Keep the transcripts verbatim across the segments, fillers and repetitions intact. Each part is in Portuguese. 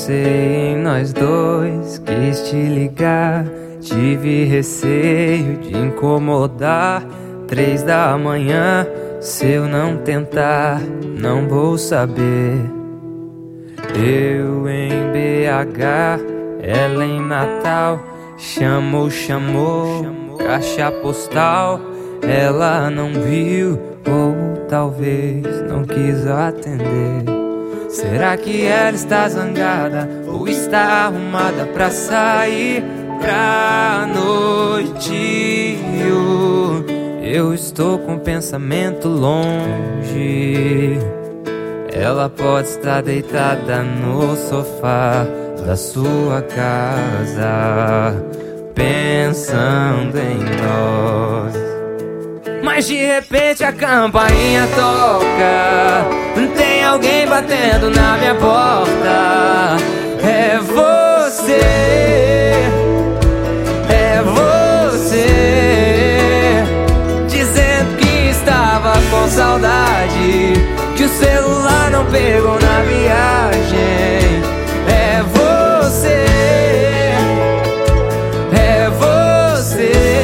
pensei em nós dois, quis te ligar. Tive receio de incomodar. Três da manhã, se eu não tentar, não vou saber. Eu em B H, ela em Natal. Chamou, chamou, caixa postal. Ela não viu, ou talvez não quis atender. Será que ela está zangada ou está arrumada pra sair pra noite? Eu estou com o pensamento longe. Ela pode estar deitada no sofá da sua casa, pensando em nós. Mas de repente a campainha toca, tem alguém batendo na minha porta. É você, é você, dizendo que estava com saudade, que o celular não pegou na viagem. É você, é você.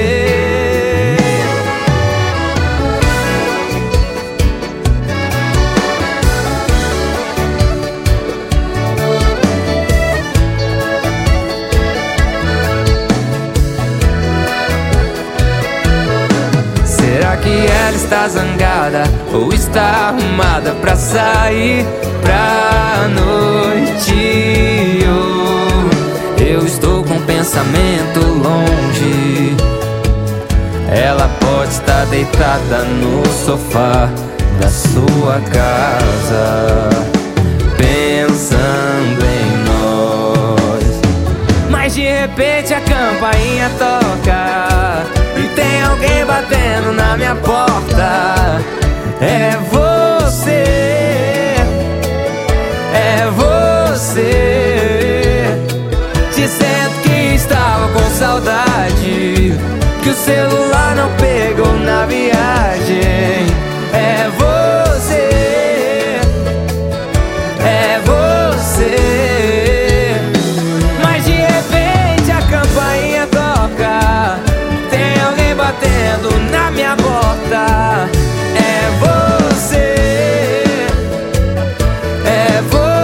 Será que ela está zangada ou está arrumada pra sair pra noite? Oh, eu estou com o pensamento longe. Ela pode estar deitada no sofá da sua casa, pensando em nós. Mas de repente a campainha toca e tem alguém batendo na minha porta. É você, é você, dizendo que estava com saudade, que o celular não pegou na viagem. É você, é você. Mas de repente a campainha toca, tem alguém batendo na minha porta. É você, é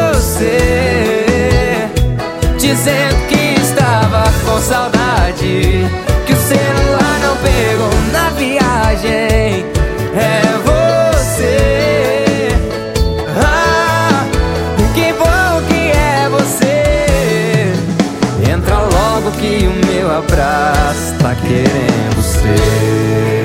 você, dizendo que estava com saudade, que o celular não pegou na viagem. É você, ah, que bom que é você. Entra logo que o meu abraço tá querendo ser.